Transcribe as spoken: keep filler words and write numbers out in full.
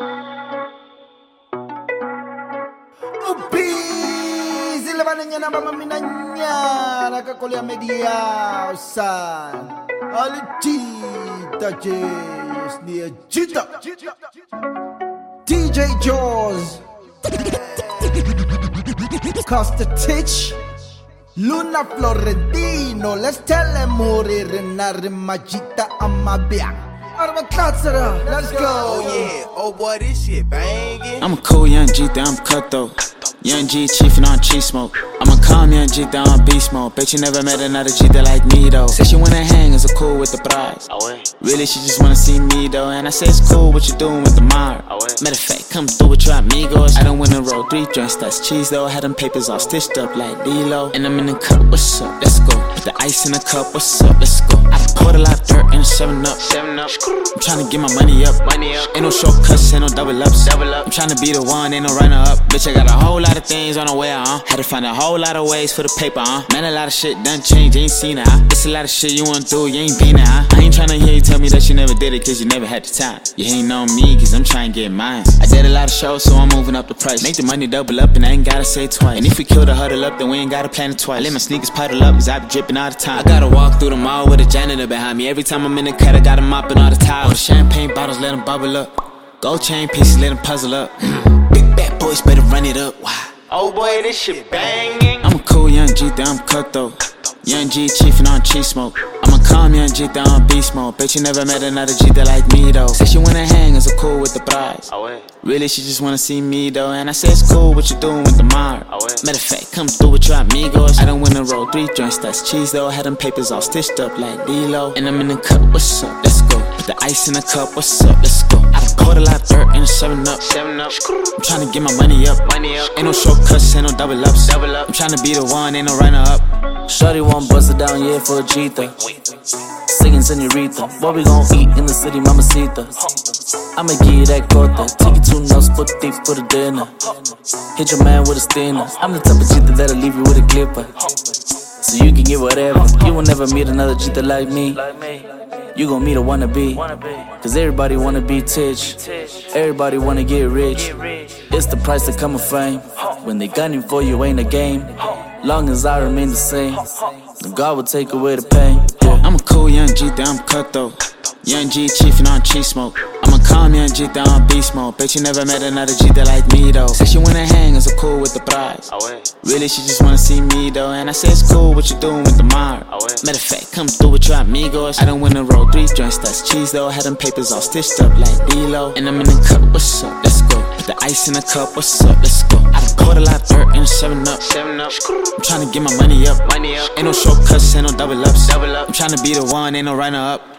Busy labanan niya na mamaminan niya. Nakakulya media san. Alijita Jays ni Ajita D J Jaws Costa Titch Luna Florentino. Let's tell them Mori Renare Majita Amabiang. Let's go. Oh yeah, oh boy, this shit bangin'. I'm a cool young G, I'm cutthroat. Young G chiefin' on cheese smoke. I'm a calm young G, on beast mode. Bet you never met another G that like me though. Say she wanna hang, is a cool with the prize. Really, she just wanna see me though. And I say it's cool what you doing with the Mara. Matter of fact, come through with your amigos. I don't wanna roll three joints, that's cheese though. Had them papers all stitched up like D-Lo. And I'm in the cup, what's up? Let's go. Put the ice in the cup, what's up? Let's go. I done poured a lot of dirt in a seven up. Seven up. I'm tryna get my money up. Money up. Ain't no shortcuts, ain't no double ups. Double up. I'm tryna be the one, ain't no runner up. Bitch, I got a whole lot of things on the way, uh. Had to find a whole lot of ways for the paper, uh. Man, a lot of shit done changed, ain't seen it, uh. It's a lot of shit you wanna do, you ain't been it, uh. I ain't tryna hear you tell me that you never did it, cause you never had the time. You ain't on me, cause I'm tryna get mine. I did a lot of shows, so I'm moving up the price. Make the money double up, and I ain't gotta say it twice. And if we kill the huddle up, then we ain't gotta plan it twice. I let my sneakers puddle up, cause I be dripping all the time. I gotta walk through the mall with a janitor behind me. Every time I'm in the cut, I gotta mop in all the towels. All the champagne bottles, let them bubble up. Gold chain pieces, let them puzzle up. Big bad boys better run it up. Why? Oh boy, this shit bangin'. I'm a cool young G, I'm cutthroat. Young G chiefin' on cheese smoke. I'm a calm young G, on beast mode. Bet you never met another G that like me though. Say she wanna hang, is a cool with the prize. Really, she just wanna see me though. And I say it's cool what you doing with the Mara. Matter of fact, come through with your amigos. I don't wanna roll three joints, that's cheese though. Had them papers all stitched up like D-Lo. And I'm in the cup, what's up? Let's go. Put the ice in the cup, what's up? Let's go. I done poured a lot of dirt in a seven up. Seven up. I'm tryna get my money up. Money up. Ain't no shortcuts, ain't no double ups. Double up. I'm tryna be the one, ain't no runner up. Shorty won't bust it down, yeah, for a Jeeta. Singing senorita. What we gon' eat in the city, mamacita? I'ma give you that quota. Take you two notes, foot deep for the dinner. Hit your man with a stinner. I'm the type of Jeeta that'll leave you with a clipper. So you can get whatever. You will never meet another Jeeta like me. You gon' meet a wannabe. Cause everybody wanna be Titch. Everybody wanna get rich. It's the price that come with fame. When they gunning for you ain't a game. Long as I remain the same, God will take away the pain. Yeah. I'm a cool young G, I'm cutthroat. Young G chiefin' on cheese smoke. I'm a calm young G, on beast mode. Bet you never met another G that like me though. Say she wanna hang, is a cool with the prize. Really, she just wanna see me though. And I say it's cool what you doing with the Mara. Matter of fact, come through with your amigos. I don't wanna roll three joints, that's cheese though. Had them papers all stitched up like D-Lo. And I'm in the cup, what's up? Let's go. Put the ice in the cup, what's up? Let's go. I done poured a lot of dirt in a seven up. Seven up. I'm tryna get my money up. Money up. Ain't no shortcuts, ain't no double ups. Double up. I'm tryna be the one, ain't no runner up.